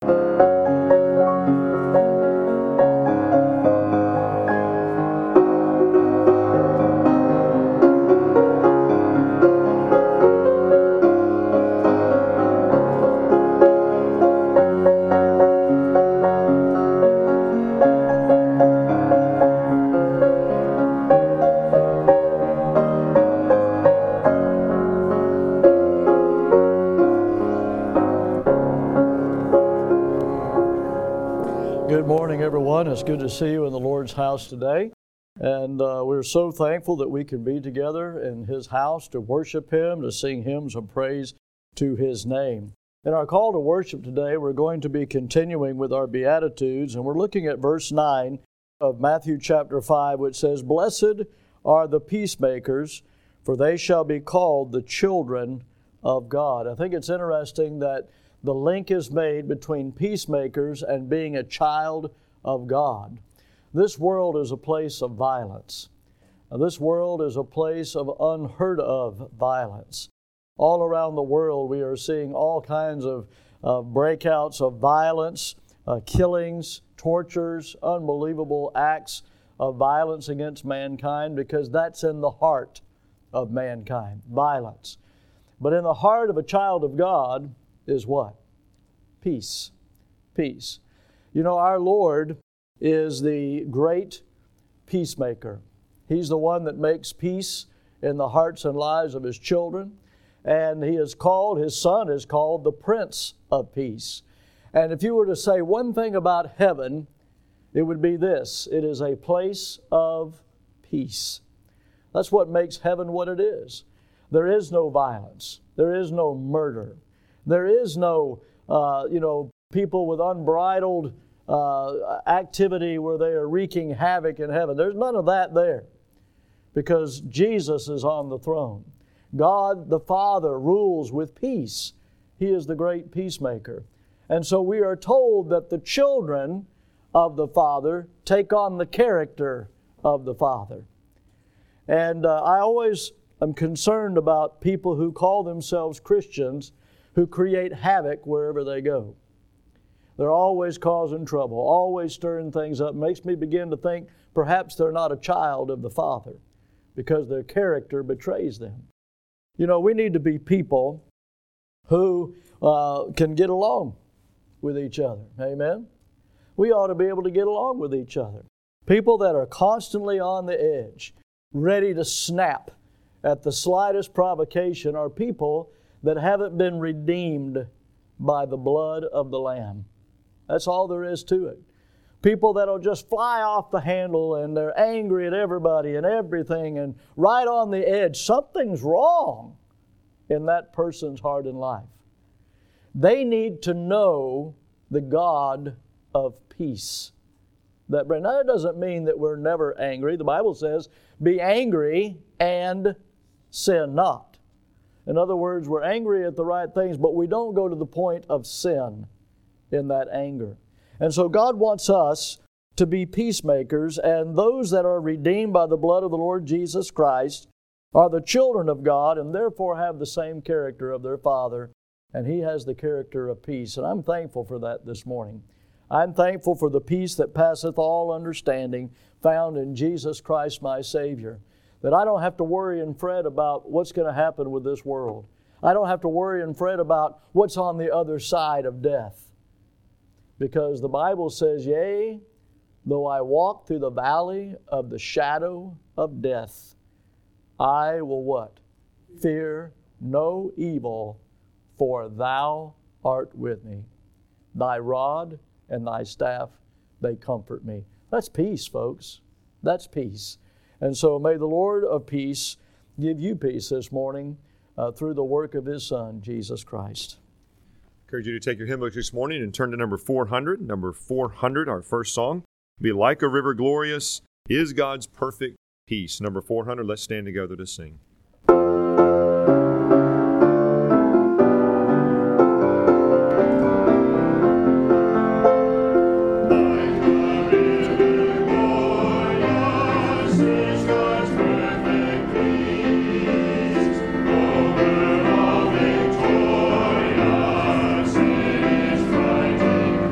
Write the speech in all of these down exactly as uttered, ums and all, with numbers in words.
Good morning, everyone. It's good to see you in the Lord's house today. And uh, we're so thankful that we can be together in His house to worship Him, to sing hymns of praise to His name. In our call to worship today, we're going to be continuing with our Beatitudes, and we're looking at verse nine of Matthew chapter five, which says, "Blessed are the peacemakers, for they shall be called the children of God." I think it's interesting that the link is made between peacemakers and being a child of God. This world is a place of violence. This world is a place of unheard of violence. All around the world, we are seeing all kinds of uh, breakouts of violence, uh, killings, tortures, unbelievable acts of violence against mankind, because that's in the heart of mankind, violence. But in the heart of a child of God is what? Peace. Peace. You know, our Lord is the great peacemaker. He's the one that makes peace in the hearts and lives of His children. And He is called, His Son is called the Prince of Peace. And if you were to say one thing about heaven, it would be this: it is a place of peace. That's what makes heaven what it is. There is no violence. There is no murder. There is no, uh, you know, people with unbridled uh, activity where they are wreaking havoc in heaven. There's none of that there, because Jesus is on the throne. God the Father rules with peace. He is the great peacemaker. And so we are told that the children of the Father take on the character of the Father. And uh, I always am concerned about people who call themselves Christians who create havoc wherever they go. They're always causing trouble, always stirring things up. It makes me begin to think perhaps they're not a child of the Father, because their character betrays them. You know, we need to be people who uh, can get along with each other. Amen? We ought to be able to get along with each other. People that are constantly on the edge, ready to snap at the slightest provocation, are people that haven't been redeemed by the blood of the Lamb. That's all there is to it. People that'll just fly off the handle and they're angry at everybody and everything and right on the edge. Something's wrong in that person's heart and life. They need to know the God of peace. That, now, that doesn't mean that we're never angry. The Bible says, be angry and sin not. In other words, we're angry at the right things, but we don't go to the point of sin in that anger. And so God wants us to be peacemakers, and those that are redeemed by the blood of the Lord Jesus Christ are the children of God, and therefore have the same character of their Father, and He has the character of peace. And I'm thankful for that this morning. I'm thankful for the peace that passeth all understanding, found in Jesus Christ my Savior. That I don't have to worry and fret about what's going to happen with this world. I don't have to worry and fret about what's on the other side of death. Because the Bible says, yea, though I walk through the valley of the shadow of death, I will what? Fear no evil, for Thou art with me. Thy rod and Thy staff, they comfort me. That's peace, folks. That's peace. And so may the Lord of peace give you peace this morning uh, through the work of His Son, Jesus Christ. I encourage you to take your hymn book this morning and turn to number four hundred. Number four hundred, our first song. Be like a river glorious is God's perfect peace. Number four hundred, let's stand together to sing. Over all victorious in His fighting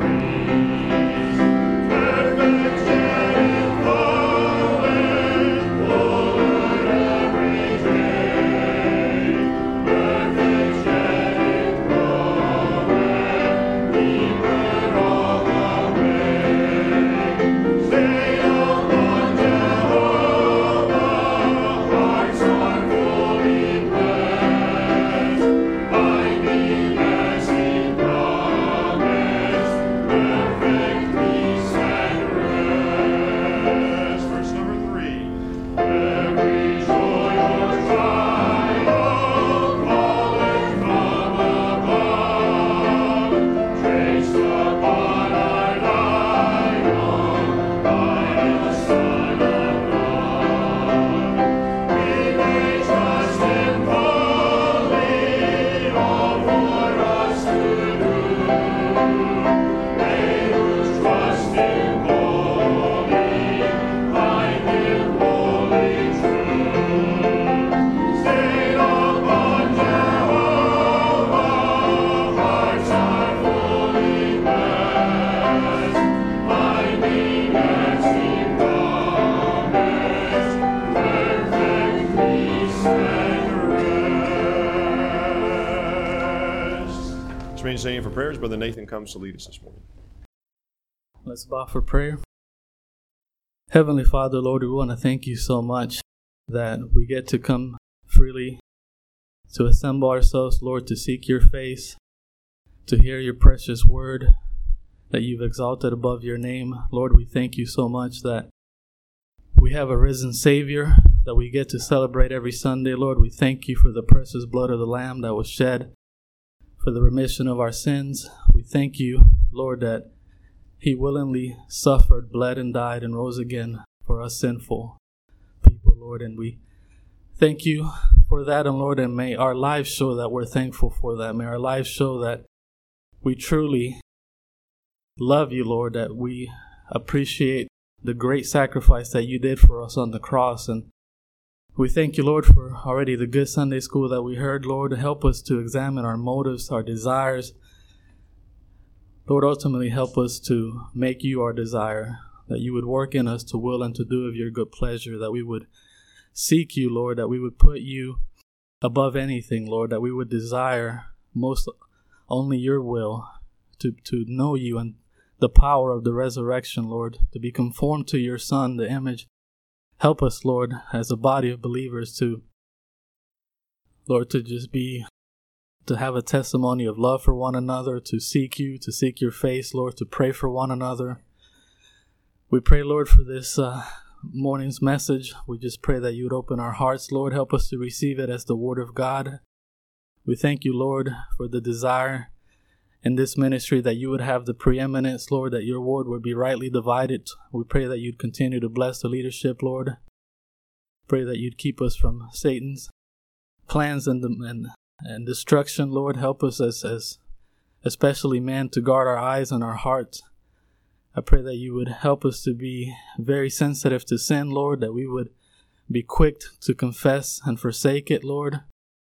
standing for prayers, Brother Nathan comes to lead us this morning. Let's bow for prayer. Heavenly Father, Lord, we want to thank you so much that we get to come freely to assemble ourselves, Lord, to seek your face, to hear your precious word that you've exalted above your name. Lord, we thank you so much that we have a risen Savior that we get to celebrate every Sunday. Lord, we thank you for the precious blood of the Lamb that was shed for the remission of our sins. We thank you, Lord, that he willingly suffered, bled, and died, and rose again for us sinful people, Lord. And we thank you for that, and Lord, and may our lives show that we're thankful for that. May our lives show that we truly love you, Lord, that we appreciate the great sacrifice that you did for us on the cross. And we thank you, Lord, for already the good Sunday school that we heard. Lord, help us to examine our motives, our desires. Lord, ultimately help us to make you our desire, that you would work in us to will and to do of your good pleasure, that we would seek you, Lord, that we would put you above anything, Lord, that we would desire most only your will, to, to know you and the power of the resurrection, Lord, to be conformed to your Son, the image. Help us, Lord, as a body of believers to, Lord, to just be, to have a testimony of love for one another, to seek you, to seek your face, Lord, to pray for one another. We pray, Lord, for this uh, morning's message. We just pray that you would open our hearts, Lord. Help us to receive it as the Word of God. We thank you, Lord, for the desire in this ministry that you would have the preeminence, Lord, that your word would be rightly divided. We pray that you'd continue to bless the leadership, Lord. Pray that you'd keep us from Satan's plans and and, and destruction, Lord. Help us as, as especially men to guard our eyes and our hearts. I pray that you would help us to be very sensitive to sin, Lord, that we would be quick to confess and forsake it, Lord.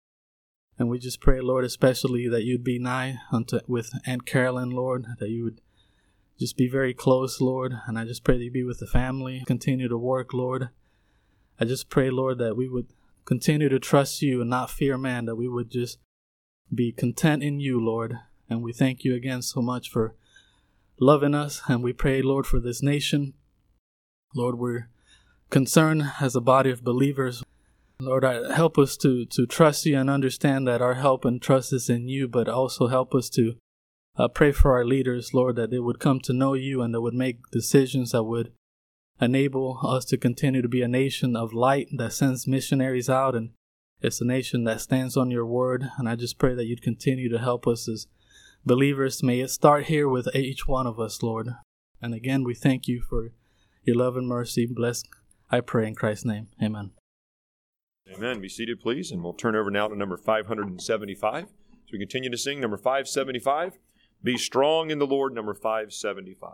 And we just pray, Lord, especially that you'd be nigh unto with Aunt Carolyn, Lord, that you would just be very close, Lord. And I just pray that you be with the family, continue to work, Lord. I just pray, Lord, that we would continue to trust you and not fear man, that we would just be content in you, Lord. And we thank you again so much for loving us. And we pray, Lord, for this nation. Lord, we're concerned as a body of believers. Lord, help us to, to trust you and understand that our help and trust is in you, but also help us to uh, pray for our leaders, Lord, that they would come to know you and that would make decisions that would enable us to continue to be a nation of light that sends missionaries out, and it's a nation that stands on your word. And I just pray that you'd continue to help us as believers. May it start here with each one of us, Lord. And again, we thank you for your love and mercy. Bless, I pray in Christ's name. Amen. Amen. Be seated, please, and we'll turn over now to number five hundred seventy-five. So we continue to sing number five seventy-five, Be Strong in the Lord, number five seventy-five.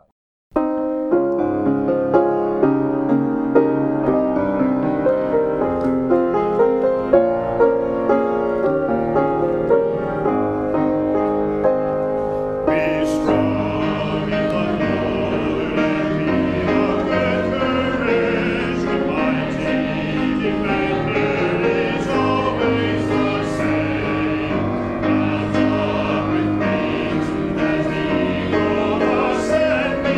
Be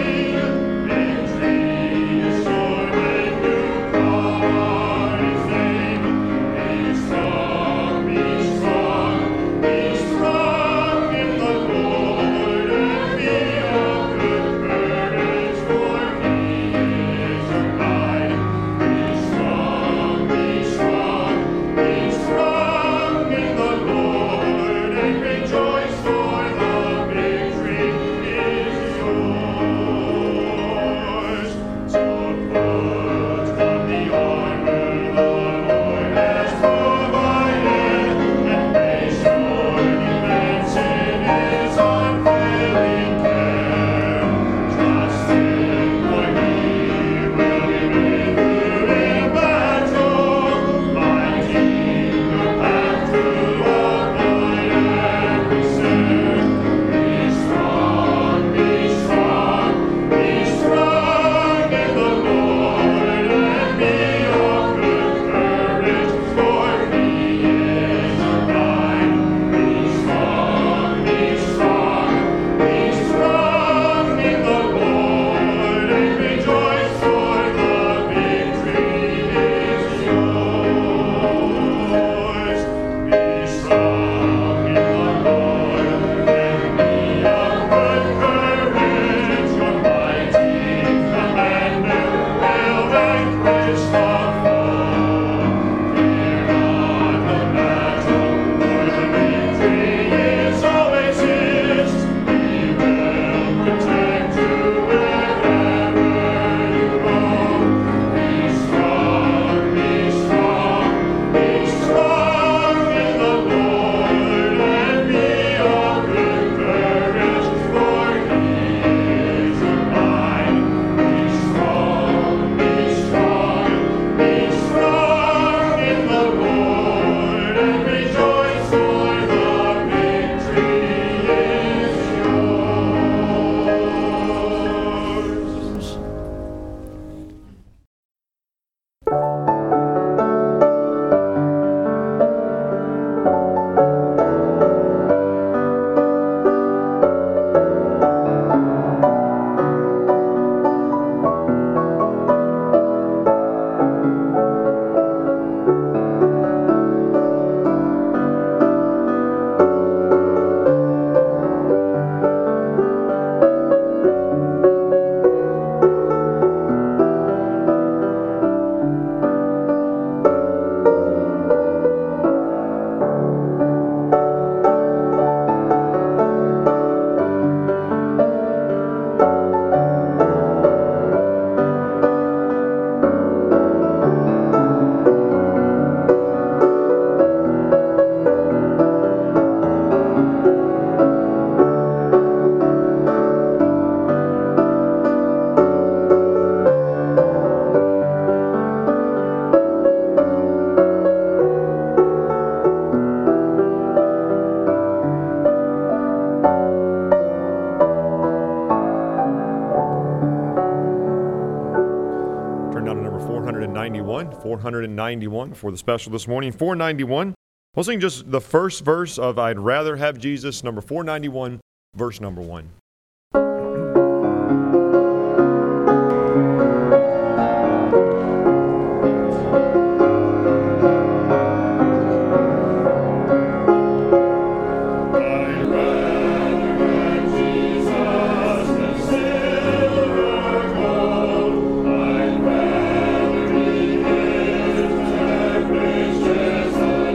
hundred, four ninety-one for the special this morning. four ninety-one, we'll sing just the first verse of I'd Rather Have Jesus, number four ninety-one, verse number one.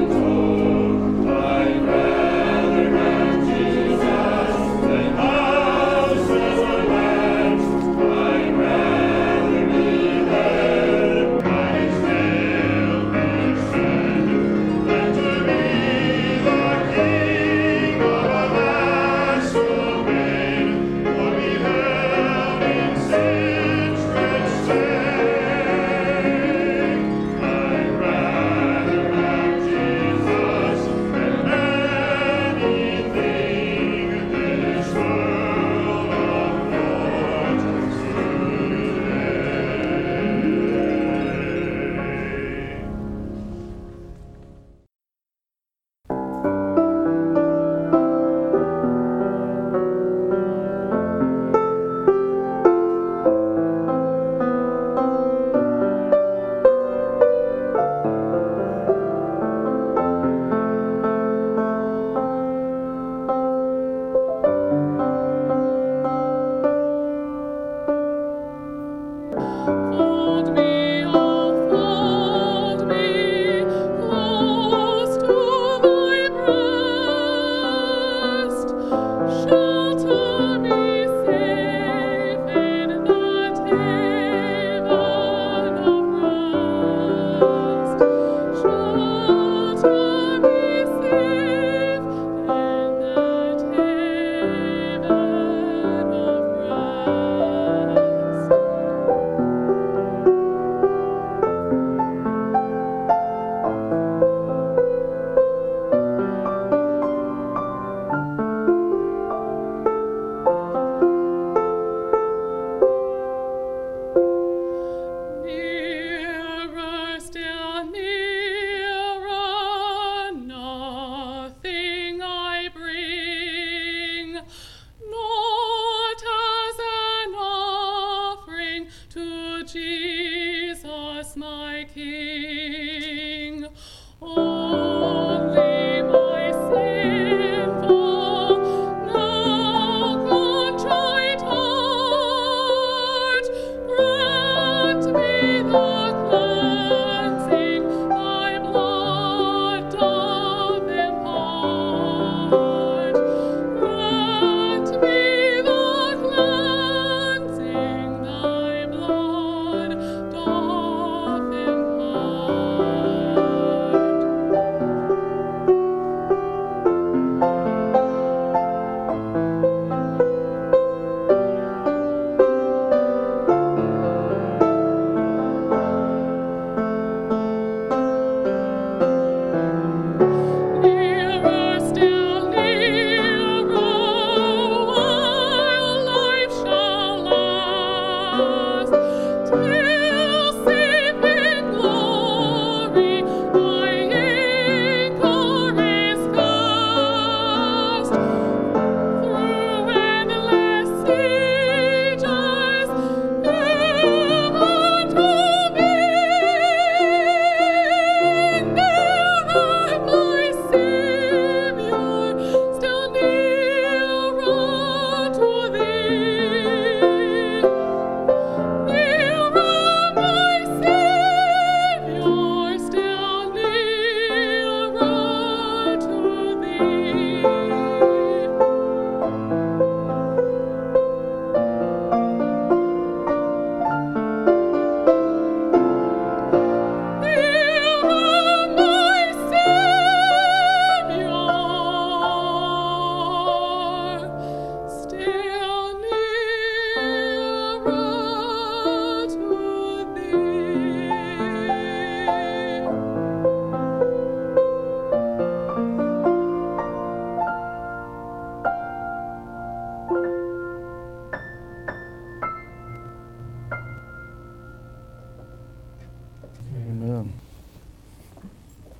I'd rather have Jesus than I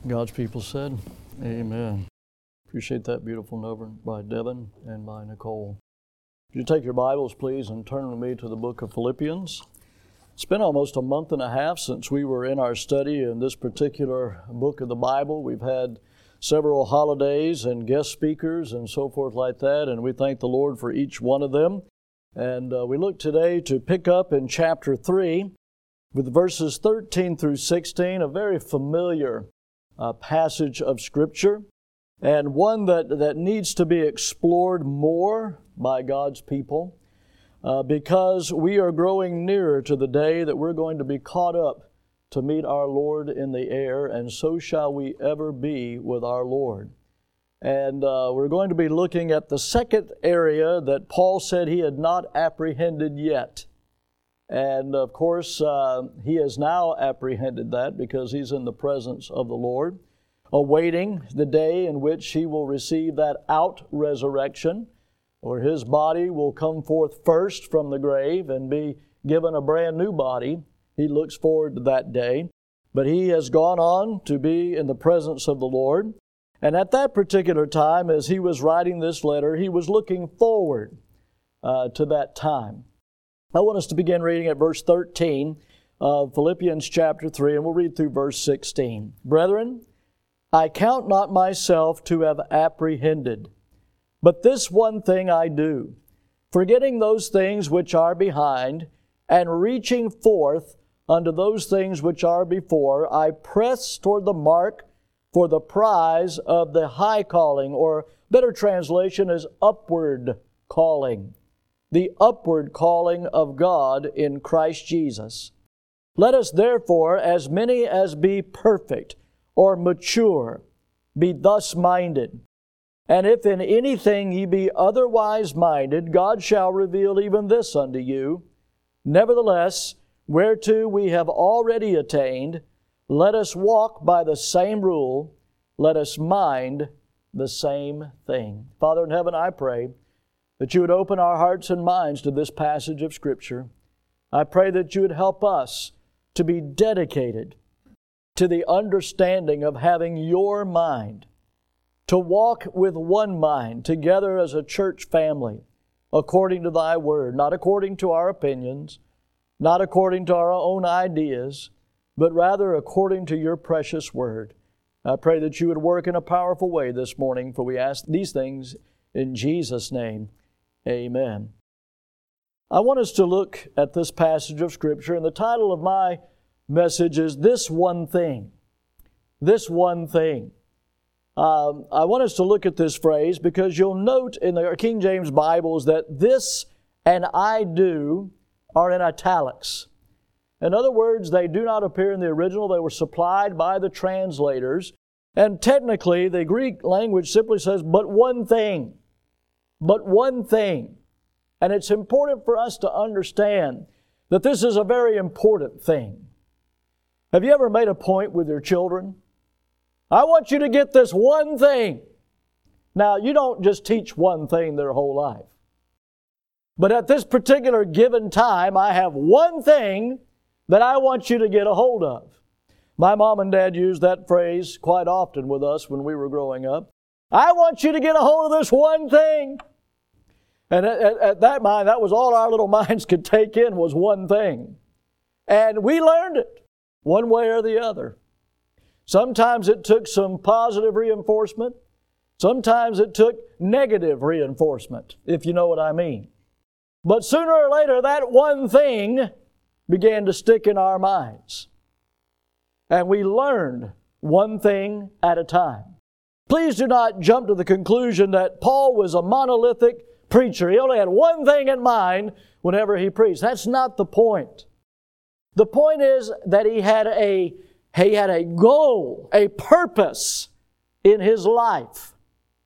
God's people said, amen. Appreciate that beautiful number by Devin and by Nicole. Would you take your Bibles, please, and turn with me to the book of Philippians. It's been almost a month and a half since we were in our study in this particular book of the Bible. We've had several holidays and guest speakers and so forth like that, and we thank the Lord for each one of them. And uh, we look today to pick up in chapter three with verses thirteen through sixteen, a very familiar uh, passage of Scripture, and one that, that needs to be explored more by God's people uh, because we are growing nearer to the day that we're going to be caught up to meet our Lord in the air, and so shall we ever be with our Lord. And uh, we're going to be looking at the second area that Paul said he had not apprehended yet. And of course, uh, he has now apprehended that because he's in the presence of the Lord, awaiting the day in which he will receive that out-resurrection, where his body will come forth first from the grave and be given a brand new body. He looks forward to that day. But he has gone on to be in the presence of the Lord. And at that particular time, as he was writing this letter, he was looking forward uh, to that time. I want us to begin reading at verse thirteen of Philippians chapter three, and we'll read through verse sixteen. Brethren, I count not myself to have apprehended, but this one thing I do, forgetting those things which are behind, and reaching forth unto those things which are before, I press toward the mark for the prize of the high calling, or better translation is upward calling. The upward calling of God in Christ Jesus. Let us therefore, as many as be perfect or mature, be thus minded. And if in anything ye be otherwise minded, God shall reveal even this unto you. Nevertheless, whereto we have already attained, let us walk by the same rule, let us mind the same thing. Father in heaven, I pray that you would open our hearts and minds to this passage of Scripture. I pray that you would help us to be dedicated to the understanding of having your mind, to walk with one mind together as a church family, according to thy word, not according to our opinions, not according to our own ideas, but rather according to your precious word. I pray that you would work in a powerful way this morning, for we ask these things in Jesus' name. Amen. I want us to look at this passage of Scripture, and the title of my message is This One Thing. This One Thing. Um, I want us to look at this phrase because you'll note in the King James Bibles that this and I do are in italics. In other words, they do not appear in the original. They were supplied by the translators. And technically, the Greek language simply says, but one thing. But one thing. And it's important for us to understand that this is a very important thing. Have you ever made a point with your children? I want you to get this one thing. Now, you don't just teach one thing their whole life. But at this particular given time, I have one thing that I want you to get a hold of. My mom and dad used that phrase quite often with us when we were growing up. I want you to get a hold of this one thing. And at, at, at that mind, that was all our little minds could take in was one thing. And we learned it one way or the other. Sometimes it took some positive reinforcement. Sometimes it took negative reinforcement, if you know what I mean. But sooner or later, that one thing began to stick in our minds. And we learned one thing at a time. Please do not jump to the conclusion that Paul was a monolithic preacher. He only had one thing in mind whenever he preached. That's not the point. The point is that he had a, he had a goal, a purpose in his life.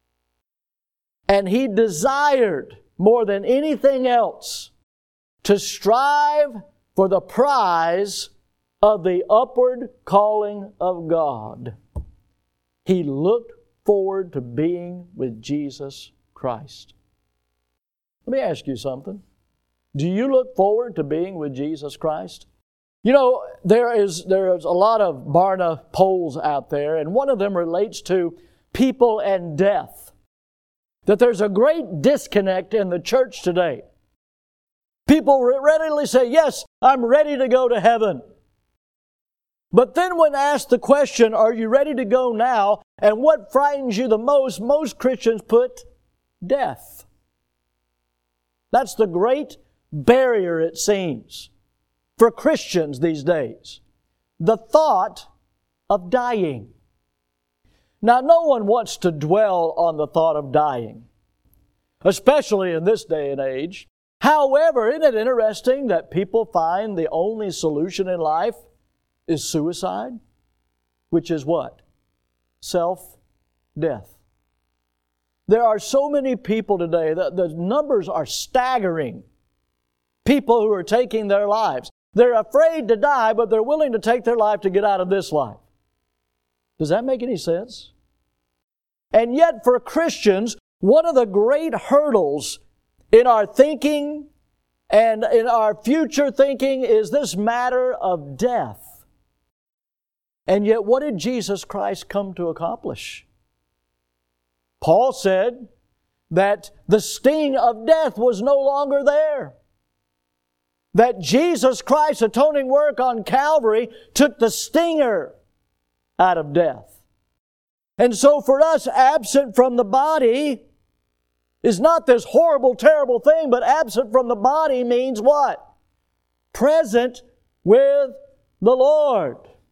And he desired more than anything else to strive for the prize of the upward calling of God. He looked forward to being with Jesus Christ. Let me ask you something. Do you look forward to being with Jesus Christ? You know, there is there's a lot of Barna polls out there, and one of them relates to people and death. That there's a great disconnect in the church today. People readily say, yes, I'm ready to go to heaven. But then when asked the question, are you ready to go now? And what frightens you the most? Most Christians put death. That's the great barrier, it seems, for Christians these days. The thought of dying. Now, no one wants to dwell on the thought of dying, especially in this day and age. However, isn't it interesting that people find the only solution in life is suicide? Which is what? Self-death. There are so many people today, that the numbers are staggering. People who are taking their lives. They're afraid to die, but they're willing to take their life to get out of this life. Does that make any sense? And yet for Christians, one of the great hurdles in our thinking and in our future thinking is this matter of death. And yet what did Jesus Christ come to accomplish? Paul said that the sting of death was no longer there. That Jesus Christ's atoning work on Calvary took the stinger out of death. And so for us, absent from the body is not this horrible, terrible thing, but absent from the body means what? Present with the Lord.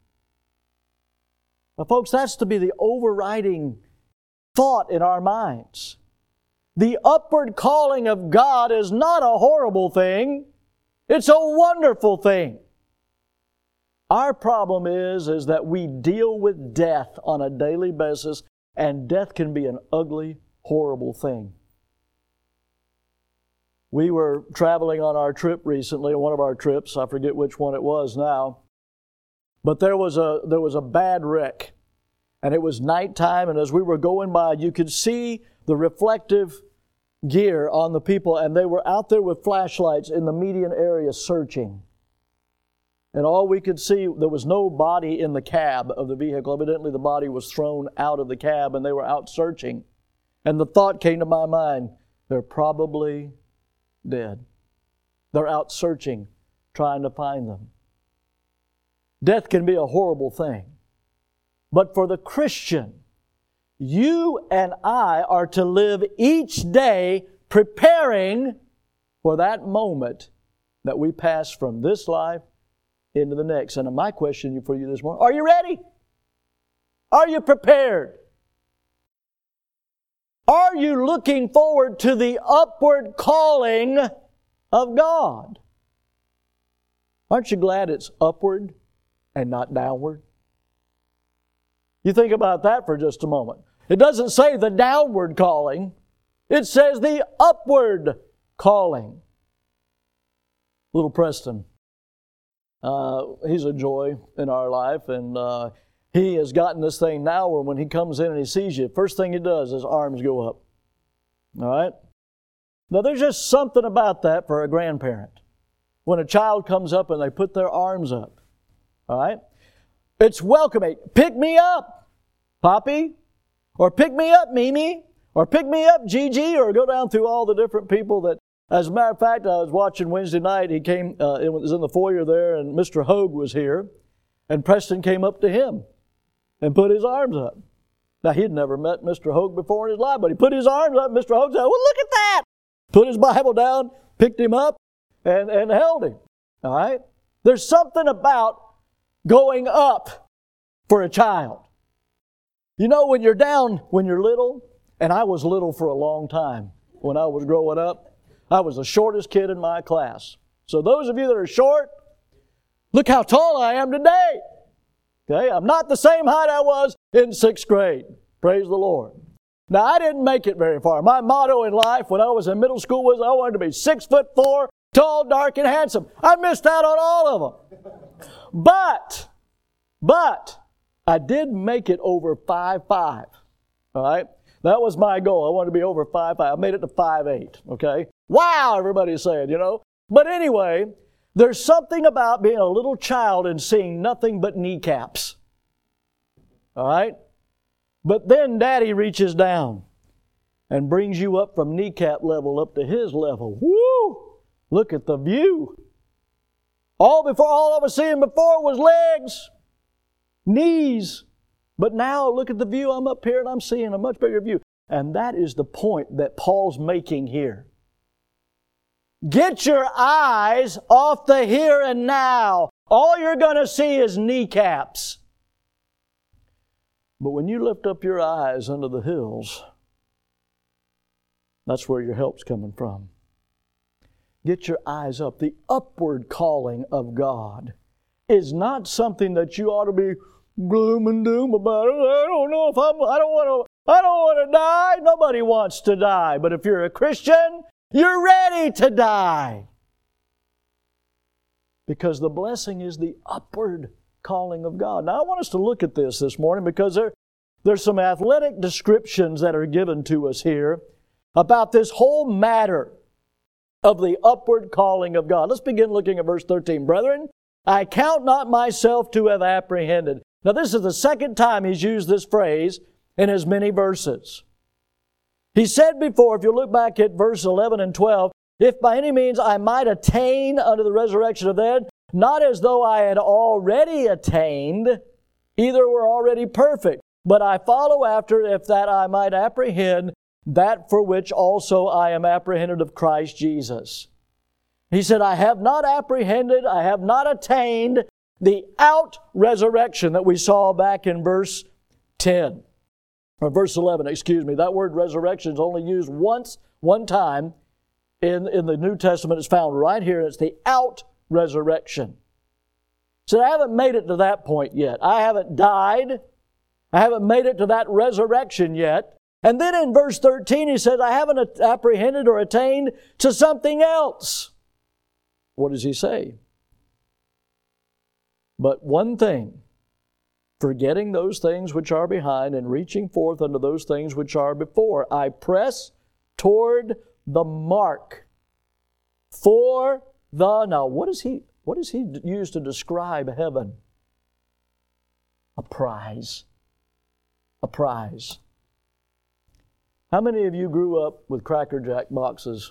Now, folks, that's to be the overriding thought in our minds. The upward calling of God is not a horrible thing. It's a wonderful thing. Our problem is, is that we deal with death on a daily basis, and death can be an ugly, horrible thing. We were traveling on our trip recently, one of our trips, I forget which one it was now, but there was a there was a bad wreck, and it was nighttime, and as we were going by, you could see the reflective gear on the people, and they were out there with flashlights in the median area searching. And all we could see, there was no body in the cab of the vehicle. Evidently the body was thrown out of the cab and they were out searching. And the thought came to my mind, they're probably dead. They're out searching, trying to find them. Death can be a horrible thing. But for the Christian, you and I are to live each day preparing for that moment that we pass from this life into the next. And my question for you this morning, are you ready? Are you prepared? Are you looking forward to the upward calling of God? Aren't you glad it's upward and not downward? You think about that for just a moment. It doesn't say the downward calling. It says the upward calling. Little Preston. Uh, he's a joy in our life, and uh, he has gotten this thing now where when he comes in and he sees you, first thing he does, his arms go up. All right? Now, there's just something about that for a grandparent. When a child comes up and they put their arms up. All right? It's welcoming. Pick me up, Poppy. Or pick me up, Mimi. Or pick me up, Gigi. Or go down through all the different people that, as a matter of fact, I was watching Wednesday night. He came, uh, it was in the foyer there, and Mister Hogue was here. And Preston came up to him and put his arms up. Now, he'd never met Mister Hogue before in his life, but he put his arms up. Mister Hogue said, well, look at that. Put his Bible down, picked him up, and, and held him. All right? There's something about going up for a child. You know, when you're down, when you're little, and I was little for a long time when I was growing up, I was the shortest kid in my class. So those of you that are short, look how tall I am today. Okay, I'm not the same height I was in sixth grade. Praise the Lord. Now, I didn't make it very far. My motto in life when I was in middle school was I wanted to be six foot four, tall, dark, and handsome. I missed out on all of them. But, but, I did make it over five five. All right? That was my goal. I wanted to be over five five. I made it to five eight. Okay? Wow, everybody's saying, you know. But anyway, There's something about being a little child and seeing nothing but kneecaps. All right? But then Daddy reaches down and brings you up from kneecap level up to his level. Woo! Look at the view. All before, all I was seeing before was legs, knees. But now look at the view. I'm up here and I'm seeing a much bigger view. And that is the point that Paul's making here. Get your eyes off the here and now. All you're going to see is kneecaps. But when you lift up your eyes under the hills, that's where your help's coming from. Get your eyes up. The upward calling of God is not something that you ought to be gloom and doom about. I don't know if I'm, I don't want to, I don't want to die. Nobody wants to die. But if you're a Christian, you're ready to die. Because the blessing is the upward calling of God. Now I want us to look at this this morning because there, there's some athletic descriptions that are given to us here about this whole matter of the upward calling of God. Let's begin looking at verse thirteen. Brethren, I count not myself to have apprehended. Now this is the second time he's used this phrase in as many verses. He said before, if you look back at verse eleven and twelve, if by any means I might attain unto the resurrection of the dead, not as though I had already attained, either were already perfect, but I follow after, if that I might apprehend that for which also I am apprehended of Christ Jesus. He said, I have not apprehended, I have not attained the out-resurrection that we saw back in verse ten. Or verse eleven, excuse me. That word resurrection is only used once, one time in, in the New Testament. It's found right here. It's the out-resurrection. So I haven't made it to that point yet. I haven't died. I haven't made it to that resurrection yet. And then in verse thirteen, he says, I haven't apprehended or attained to something else. What does he say? But one thing, forgetting those things which are behind and reaching forth unto those things which are before, I press toward the mark for the... Now, what does he, what does he use to describe heaven? A prize. A prize. How many of you grew up with Cracker Jack boxes?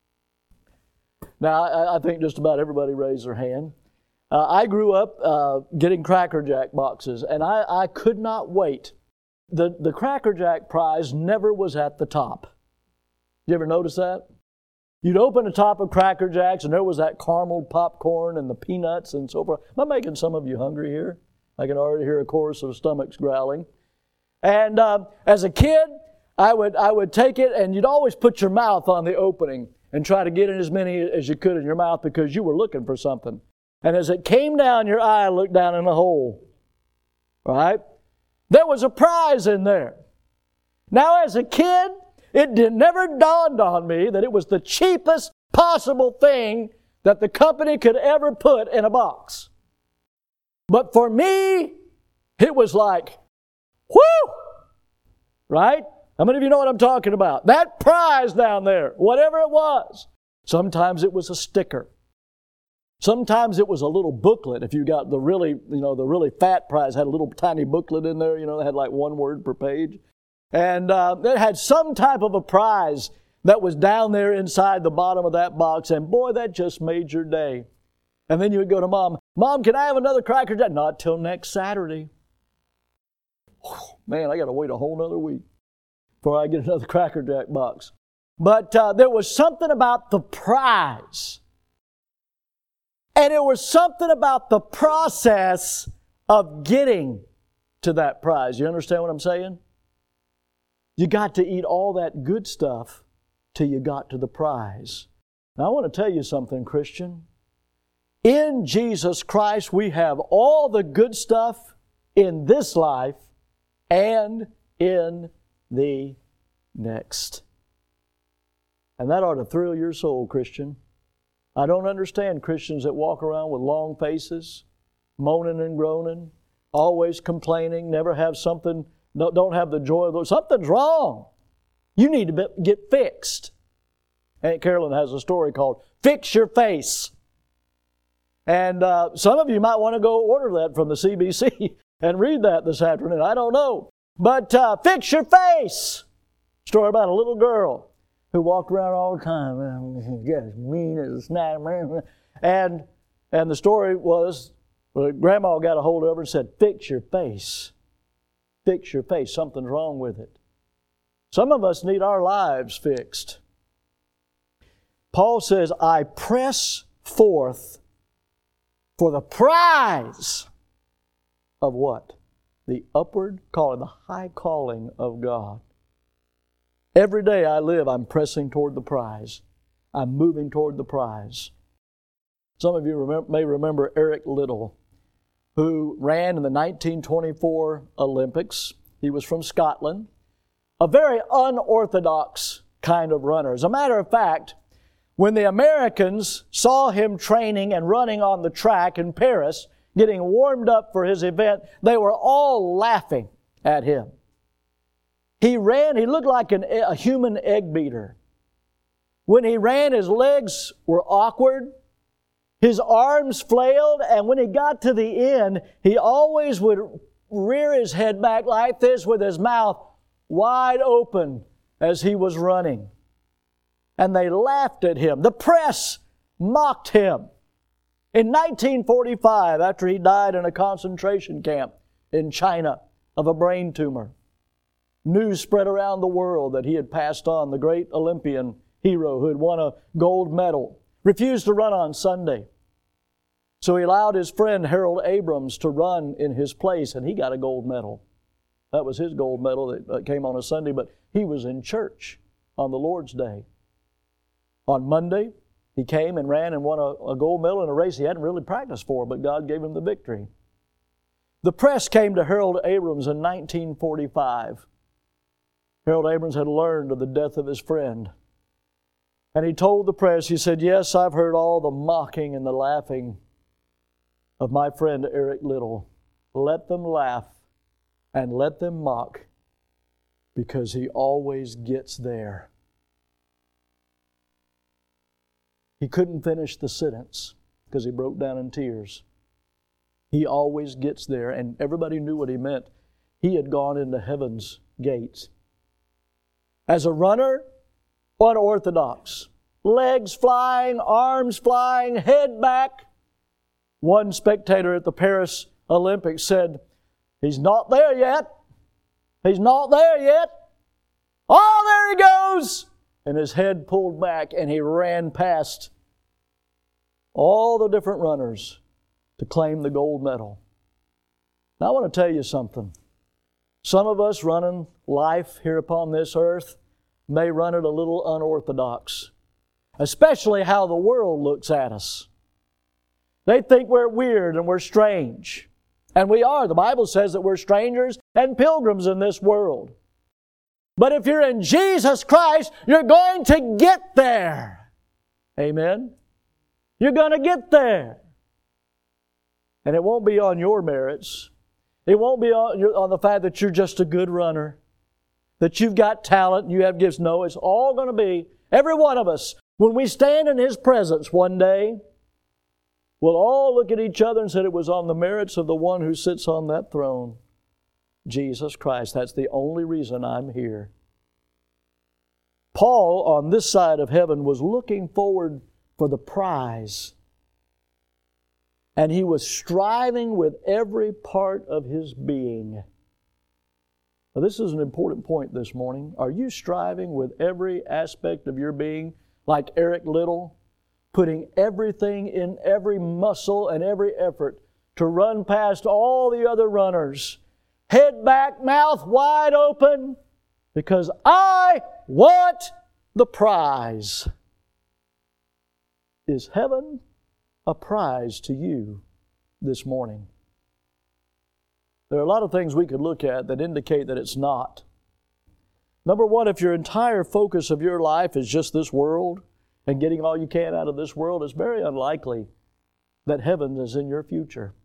Now, I, I think just about everybody raised their hand. Uh, I grew up uh, getting Cracker Jack boxes, and I, I could not wait. The, the Cracker Jack prize never was at the top. You ever notice that? You'd open the top of Cracker Jacks, and there was that caramel popcorn and the peanuts and so forth. Am I making some of you hungry here? I can already hear a chorus of stomachs growling. And uh, as a kid, I would I would take it, and you'd always put your mouth on the opening and try to get in as many as you could in your mouth because you were looking for something. And as it came down, your eye looked down in the hole. Right? There was a prize in there. Now, as a kid, it did, never dawned on me that it was the cheapest possible thing that the company could ever put in a box. But for me, it was like, whoo! Right? How many of you know what I'm talking about? That prize down there, whatever it was. Sometimes it was a sticker. Sometimes it was a little booklet. If you got the really, you know, the really fat prize had a little tiny booklet in there, you know, that had like one word per page. And uh, it had some type of a prize that was down there inside the bottom of that box. And boy, that just made your day. And then you would go to Mom, Mom, can I have another Cracker Jack? Not till next Saturday. Man, I got to wait a whole nother week before I get another Cracker Jack box. But uh, there was something about the prize. And it was something about the process of getting to that prize. You understand what I'm saying? You got to eat all that good stuff till you got to the prize. Now I want to tell you something, Christian. In Jesus Christ, we have all the good stuff in this life and in the next. And that ought to thrill your soul, Christian. I don't understand Christians that walk around with long faces, moaning and groaning, always complaining, never have something, don't have the joy of the Lord. Something's wrong. You need to be, get fixed. Aunt Carolyn has a story called Fix Your Face. And uh, some of you might want to go order that from the C B C and read that this afternoon. I don't know. But uh, Fix Your Face. Story about a little girl who walked around all the time. As mean as a snap. And, and the story was, well, Grandma got a hold of her and said, fix your face. Fix your face. Something's wrong with it. Some of us need our lives fixed. Paul says, I press forth for the prize of what? The upward calling, the high calling of God. Every day I live, I'm pressing toward the prize. I'm moving toward the prize. Some of you remember, may remember Eric Liddell, who ran in the nineteen twenty-four Olympics. He was from Scotland. A very unorthodox kind of runner. As a matter of fact, when the Americans saw him training and running on the track in Paris, getting warmed up for his event, they were all laughing at him. He ran, he looked like an, a human egg beater. When he ran, his legs were awkward, his arms flailed, and when he got to the end, he always would rear his head back like this with his mouth wide open as he was running. And they laughed at him. The press mocked him. In nineteen forty-five, after he died in a concentration camp in China of a brain tumor, news spread around the world that he had passed on, the great Olympian hero who had won a gold medal, refused to run on Sunday. So he allowed his friend Harold Abrams to run in his place, and he got a gold medal. That was his gold medal that came on a Sunday, but he was in church on the Lord's Day. On Monday, he came and ran and won a, a gold medal in a race he hadn't really practiced for, but God gave him the victory. The press came to Harold Abrams in nineteen forty-five. Harold Abrams had learned of the death of his friend. And he told the press, he said, yes, I've heard all the mocking and the laughing of my friend Eric Liddell. Let them laugh and let them mock, because he always gets there. He couldn't finish the sentence because he broke down in tears. He always gets there, and everybody knew what he meant. He had gone into heaven's gates. As a runner, unorthodox. Legs flying, arms flying, head back. One spectator at the Paris Olympics said, he's not there yet. He's not there yet. Oh, there he goes! And his head pulled back, and he ran past all the different runners to claim the gold medal. Now I want to tell you something. Some of us running life here upon this earth may run it a little unorthodox, especially how the world looks at us. They think we're weird and we're strange. And we are. The Bible says that we're strangers and pilgrims in this world. But if you're in Jesus Christ, you're going to get there. Amen? You're going to get there. And it won't be on your merits. It won't be on, your, on the fact that you're just a good runner, that you've got talent and you have gifts. No, it's all going to be, every one of us, when we stand in His presence one day, we'll all look at each other and say it was on the merits of the one who sits on that throne, Jesus Christ. That's the only reason I'm here. Paul, on this side of heaven, was looking forward for the prize. And he was striving with every part of his being. Now, this is an important point this morning. Are you striving with every aspect of your being, like Eric Liddell, putting everything in every muscle and every effort to run past all the other runners, head back, mouth wide open, because I want the prize? Is heaven a prize to you this morning? There are a lot of things we could look at that indicate that it's not. Number one, if your entire focus of your life is just this world and getting all you can out of this world, it's very unlikely that heaven is in your future.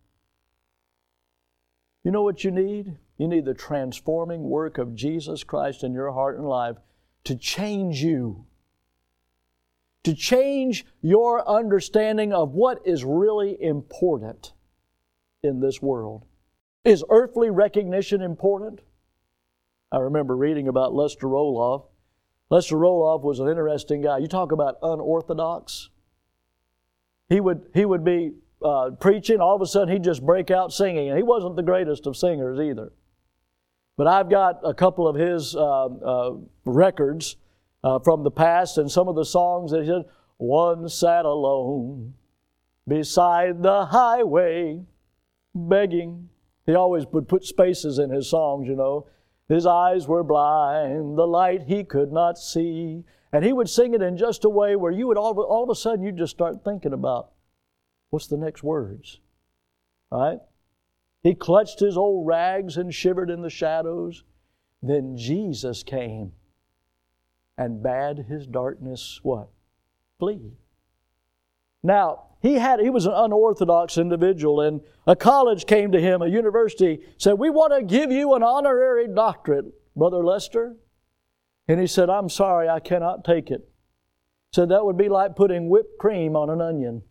You know what you need? You need the transforming work of Jesus Christ in your heart and life to change you. to change your understanding of what is really important in this world. Is earthly recognition important? I remember reading about Lester Roloff. Lester Roloff was an interesting guy. You talk about unorthodox. He would, he would be uh, preaching, all of a sudden he'd just break out singing. And he wasn't the greatest of singers either. But I've got a couple of his uh, uh, records uh, from the past, and some of the songs that he said, "One sat alone beside the highway, begging." He always would put spaces in his songs, you know. His eyes were blind, the light he could not see. And he would sing it in just a way where you would all, all of a sudden you'd just start thinking about, what's the next words? Right? He clutched his old rags and shivered in the shadows. Then Jesus came and bade his darkness what? Flee. Now, he had he was an unorthodox individual, and a college came to him, a university, said, "We want to give you an honorary doctorate, Brother Lester." And he said, "I'm sorry, I cannot take it." Said that would be like putting whipped cream on an onion.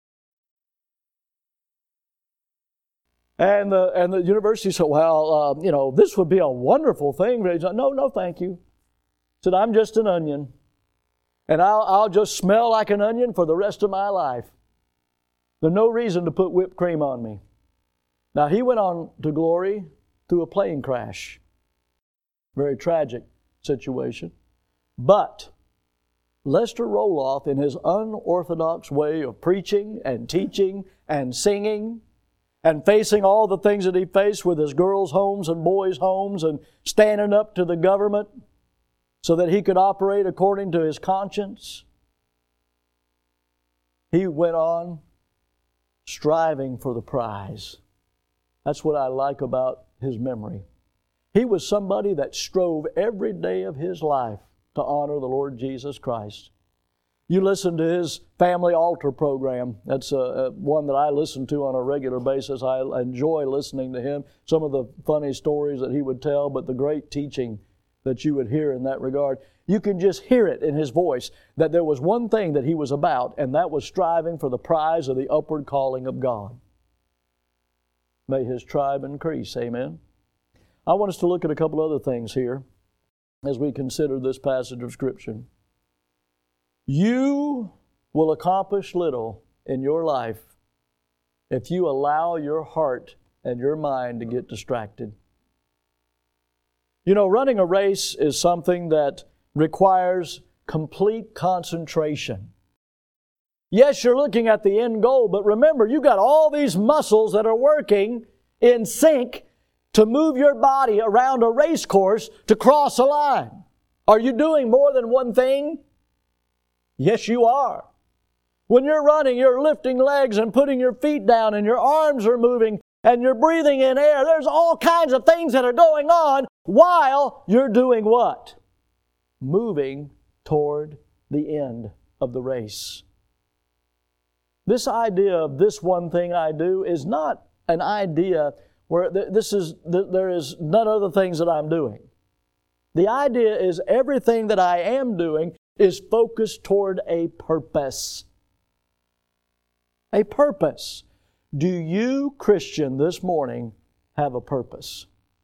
And the, and the university said, "Well, uh, you know, this would be a wonderful thing." But he said, "No, no, thank you." Said, "I'm just an onion. And I'll, I'll just smell like an onion for the rest of my life. There's no reason to put whipped cream on me." Now, he went on to glory through a plane crash. Very tragic situation. But Lester Roloff, in his unorthodox way of preaching and teaching and singing and facing all the things that he faced with his girls' homes and boys' homes and standing up to the government so that he could operate according to his conscience, he went on striving for the prize. That's what I like about his memory. He was somebody that strove every day of his life to honor the Lord Jesus Christ. You listen to his family altar program. That's a, a one that I listen to on a regular basis. I enjoy listening to him. Some of the funny stories that he would tell, but the great teaching that you would hear in that regard. You can just hear it in his voice that there was one thing that he was about, and that was striving for the prize of the upward calling of God. May his tribe increase. Amen. I want us to look at a couple other things here as we consider this passage of Scripture. You will accomplish little in your life if you allow your heart and your mind to get distracted. You know, running a race is something that requires complete concentration. Yes, you're looking at the end goal, but remember, you've got all these muscles that are working in sync to move your body around a race course to cross a line. Are you doing more than one thing? Yes, you are. When you're running, you're lifting legs and putting your feet down, and your arms are moving, and you're breathing in air. There's all kinds of things that are going on while you're doing what? Moving toward the end of the race. This idea of this one thing I do is not an idea where this is there is none other things that I'm doing. The idea is everything that I am doing is focused toward a purpose. A purpose. Do you, Christian, this morning have a purpose?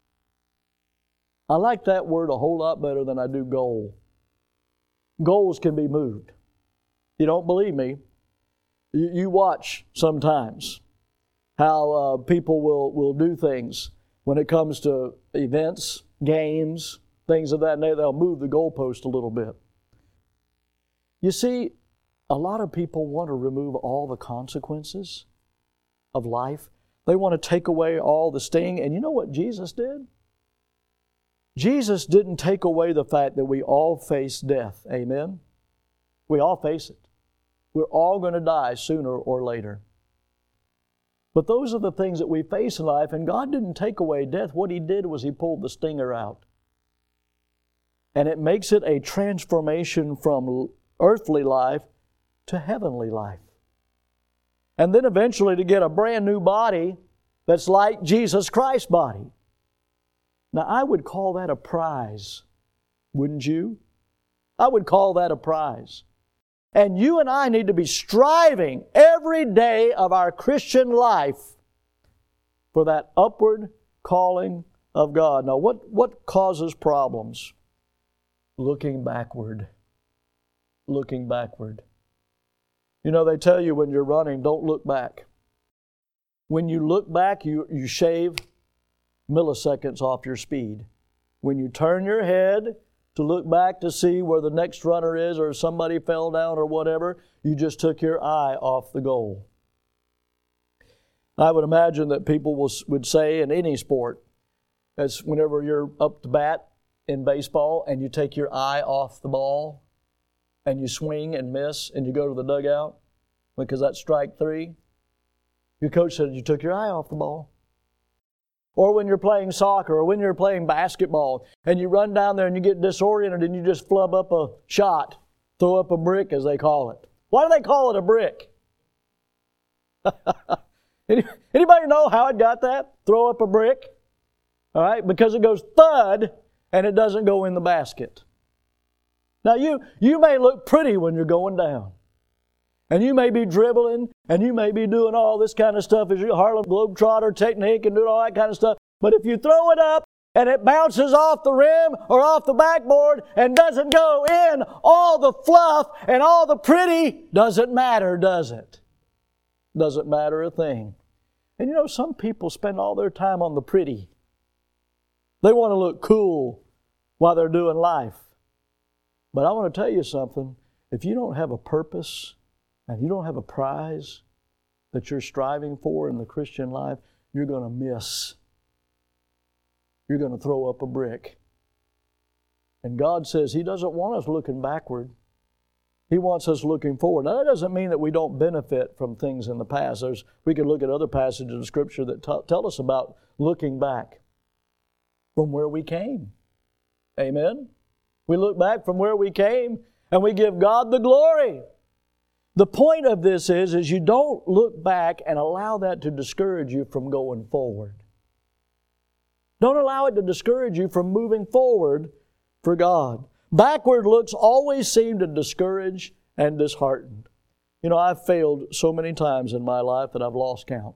I like that word a whole lot better than I do goal. Goals can be moved. You don't believe me? You, you watch sometimes how uh, people will, will do things when it comes to events, games, things of that nature. They'll move the goalpost a little bit. You see, a lot of people want to remove all the consequences of life. They want to take away all the sting. And you know what Jesus did? Jesus didn't take away the fact that we all face death. Amen? We all face it. We're all going to die sooner or later. But those are the things that we face in life, and God didn't take away death. What He did was He pulled the stinger out. And it makes it a transformation from earthly life to heavenly life. And then eventually to get a brand new body that's like Jesus Christ's body. Now, I would call that a prize, wouldn't you? I would call that a prize. And you and I need to be striving every day of our Christian life for that upward calling of God. Now, what, what causes problems? Looking backward. Looking backward. You know, they tell you when you're running, don't look back. When you look back, you, you shave milliseconds off your speed. When you turn your head to look back to see where the next runner is or somebody fell down or whatever, you just took your eye off the goal. I would imagine that people will, would say in any sport, as whenever you're up to bat in baseball and you take your eye off the ball and you swing and miss and you go to the dugout because that's strike three, your coach said you took your eye off the ball. Or when you're playing soccer or when you're playing basketball and you run down there and you get disoriented and you just flub up a shot, throw up a brick as they call it. Why do they call it a brick? Anybody know how it got that? Throw up a brick? All right, because it goes thud and it doesn't go in the basket. Now you, you may look pretty when you're going down. And you may be dribbling, and you may be doing all this kind of stuff as your Harlem Globetrotter technique and doing all that kind of stuff. But if you throw it up and it bounces off the rim or off the backboard and doesn't go in, all the fluff and all the pretty doesn't matter, does it? Doesn't matter a thing. And you know, some people spend all their time on the pretty. They want to look cool while they're doing life. But I want to tell you something. If you don't have a purpose, and you don't have a prize that you're striving for in the Christian life, you're going to miss. You're going to throw up a brick. And God says He doesn't want us looking backward. He wants us looking forward. Now, that doesn't mean that we don't benefit from things in the past. There's, we could look at other passages of Scripture that t- tell us about looking back from where we came. Amen? We look back from where we came and we give God the glory. The point of this is, is you don't look back and allow that to discourage you from going forward. Don't allow it to discourage you from moving forward for God. Backward looks always seem to discourage and dishearten. You know, I've failed so many times in my life that I've lost count.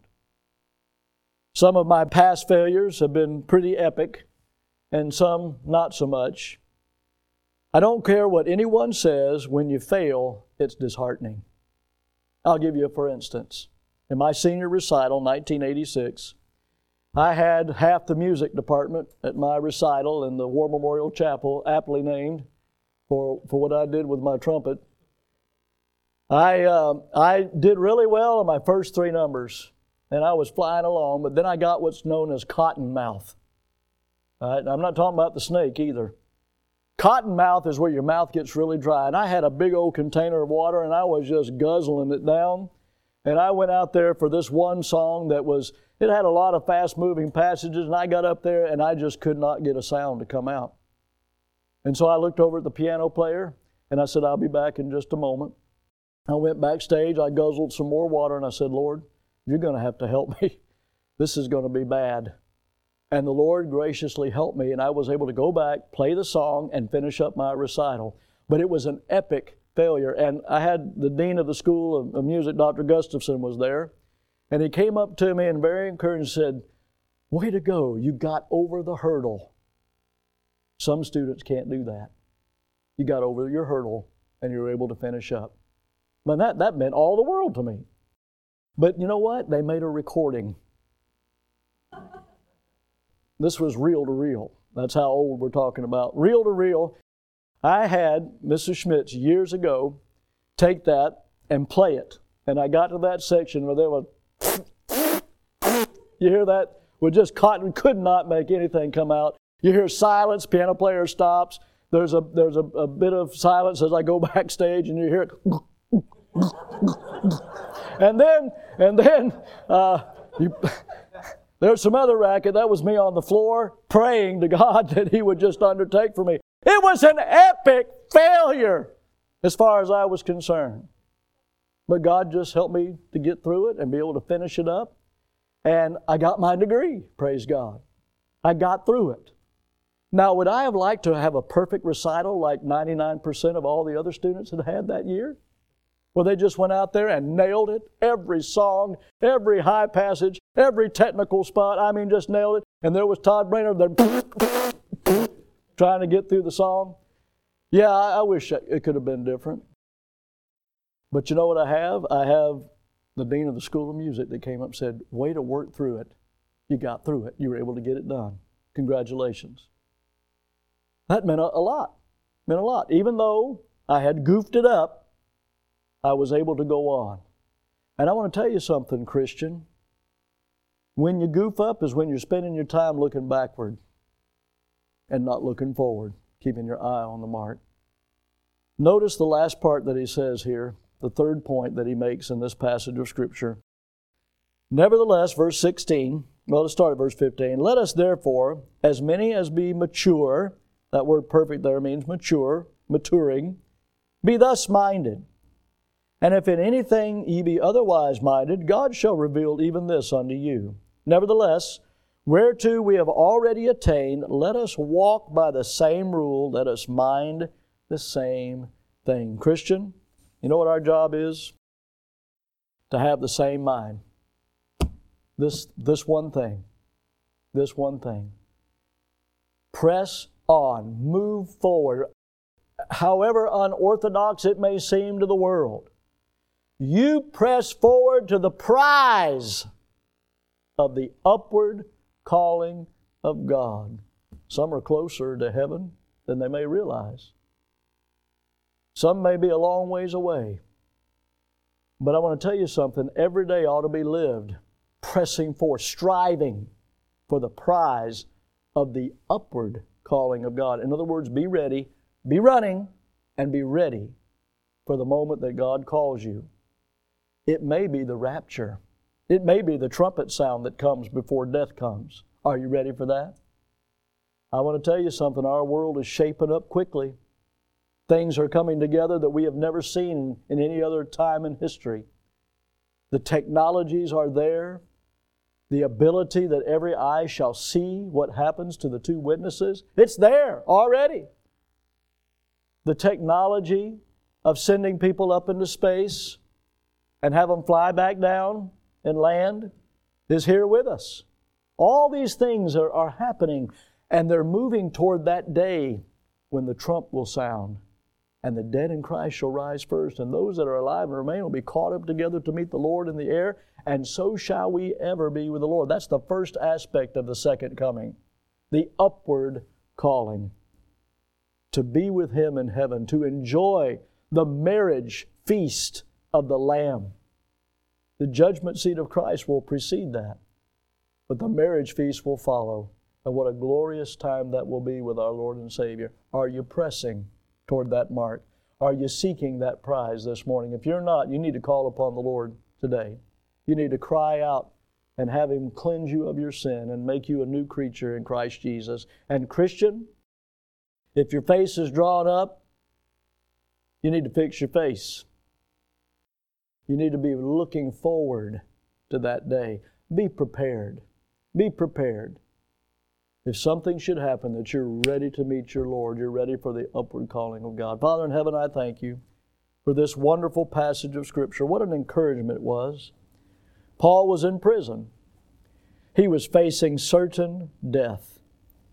Some of my past failures have been pretty epic, and some not so much. I don't care what anyone says, when you fail, it's disheartening. I'll give you a for instance. In my senior recital, nineteen eighty-six, I had half the music department at my recital in the War Memorial Chapel, aptly named for, for what I did with my trumpet. I, uh, I did really well in my first three numbers, and I was flying along, but then I got what's known as cotton mouth. All right? I'm not talking about the snake either. Cotton mouth is where your mouth gets really dry. And I had a big old container of water and I was just guzzling it down. And I went out there for this one song that was, it had a lot of fast moving passages, and I got up there and I just could not get a sound to come out. And so I looked over at the piano player and I said, I'll be back in just a moment. I went backstage, I guzzled some more water, and I said, Lord, you're going to have to help me. This is going to be bad. And the Lord graciously helped me, and I was able to go back, play the song, and finish up my recital. But it was an epic failure. And I had the dean of the School of Music, Doctor Gustafson, was there. And he came up to me and very encouraging said, way to go, you got over the hurdle. Some students can't do that. You got over your hurdle, and you were able to finish up. Man, that, that meant all the world to me. But you know what? They made a recording. This was reel to reel. That's how old we're talking about. Reel to reel. I had Missus Schmitz years ago take that and play it. And I got to that section where they were, you hear that? With just cotton, could not make anything come out. You hear silence, piano player stops. There's a there's a, a bit of silence as I go backstage, and you hear it. and then, and then, uh, you... There's some other racket. That was me on the floor praying to God that He would just undertake for me. It was an epic failure as far as I was concerned. But God just helped me to get through it and be able to finish it up. And I got my degree, praise God. I got through it. Now, would I have liked to have a perfect recital like ninety-nine percent of all the other students had had that year? where they just went out there and nailed it. Every song, every high passage, every technical spot, I mean, just nailed it. And there was Todd Brainerd there trying to get through the song. Yeah, I, I wish it could have been different. But you know what I have? I have the dean of the School of Music that came up and said, way to work through it. You got through it. You were able to get it done. Congratulations. That meant a, a lot. Meant a lot. Even though I had goofed it up, I was able to go on. And I want to tell you something, Christian. When you goof up is when you're spending your time looking backward and not looking forward, keeping your eye on the mark. Notice the last part that he says here, the third point that he makes in this passage of Scripture. Nevertheless, verse sixteen, well, let's start at verse fifteen. Let us therefore, as many as be mature, that word perfect there means mature, maturing, be thus minded. And if in anything ye be otherwise minded, God shall reveal even this unto you. Nevertheless, whereto we have already attained, let us walk by the same rule, let us mind the same thing. Christian, you know what our job is? To have the same mind. This, this one thing. This one thing. Press on. Move forward. However unorthodox it may seem to the world, you press forward to the prize of the upward calling of God. Some are closer to heaven than they may realize. Some may be a long ways away. But I want to tell you something. Every day ought to be lived pressing forth, striving for the prize of the upward calling of God. In other words, be ready, be running, and be ready for the moment that God calls you. It may be the rapture. It may be the trumpet sound that comes before death comes. Are you ready for that? I want to tell you something. Our world is shaping up quickly. Things are coming together that we have never seen in any other time in history. The technologies are there. The ability that every eye shall see what happens to the two witnesses, it's there already. The technology of sending people up into space and have them fly back down and land is here with us. All these things are, are happening, and they're moving toward that day when the trump will sound. And the dead in Christ shall rise first, and those that are alive and remain will be caught up together to meet the Lord in the air, and so shall we ever be with the Lord. That's the first aspect of the second coming, the upward calling. To be with Him in heaven, to enjoy the marriage feast of the Lamb. The judgment seat of Christ will precede that, but the marriage feast will follow. And what a glorious time that will be with our Lord and Savior. Are you pressing toward that mark? Are you seeking that prize this morning? If you're not, you need to call upon the Lord today. You need to cry out and have Him cleanse you of your sin and make you a new creature in Christ Jesus. And Christian, if your face is drawn up, you need to fix your face. You need to be looking forward to that day. Be prepared. Be prepared. If something should happen, that you're ready to meet your Lord, you're ready for the upward calling of God. Father in heaven, I thank You for this wonderful passage of Scripture. What an encouragement it was. Paul was in prison. He was facing certain death.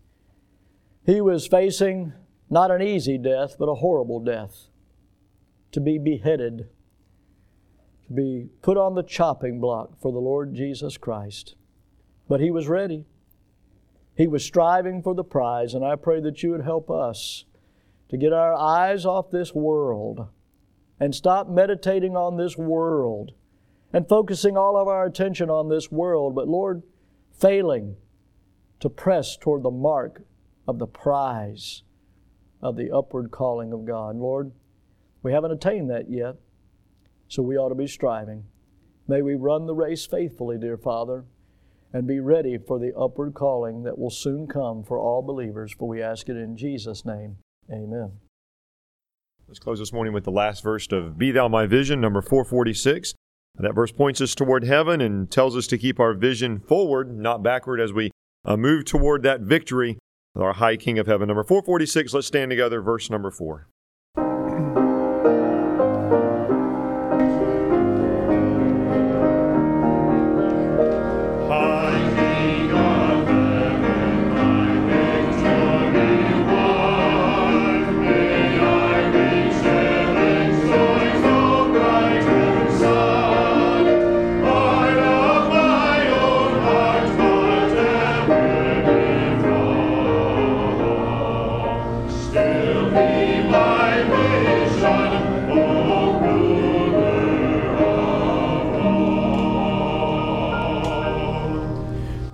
He was facing not an easy death, but a horrible death. To be beheaded, to be put on the chopping block for the Lord Jesus Christ. But he was ready. He was striving for the prize, and I pray that You would help us to get our eyes off this world and stop meditating on this world and focusing all of our attention on this world, but Lord, failing to press toward the mark of the prize of the upward calling of God. Lord, we haven't attained that yet, so we ought to be striving. May we run the race faithfully, dear Father, and be ready for the upward calling that will soon come for all believers, for we ask it in Jesus' name. Amen. Let's close this morning with the last verse of Be Thou My Vision, number four forty-six. That verse points us toward heaven and tells us to keep our vision forward, not backward, as we uh, move toward that victory with our high King of heaven. Number four forty-six, let's stand together, verse number four.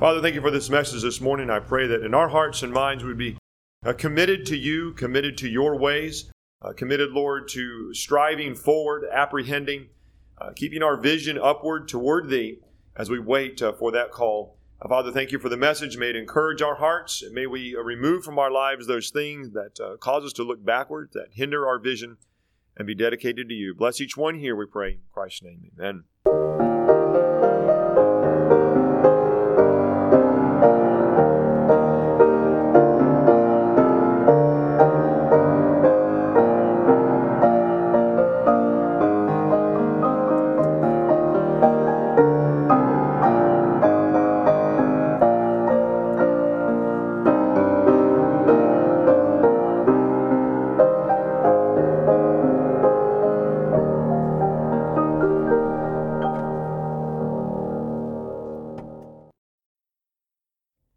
Father, thank you for this message this morning. I pray that in our hearts and minds we'd be uh, committed to you, committed to your ways, uh, committed, Lord, to striving forward, apprehending, uh, keeping our vision upward toward thee as we wait uh, for that call. Uh, Father, thank you for the message. May it encourage our hearts. And may we uh, remove from our lives those things that uh, cause us to look backward, that hinder our vision, and be dedicated to you. Bless each one here, we pray. In Christ's name, amen.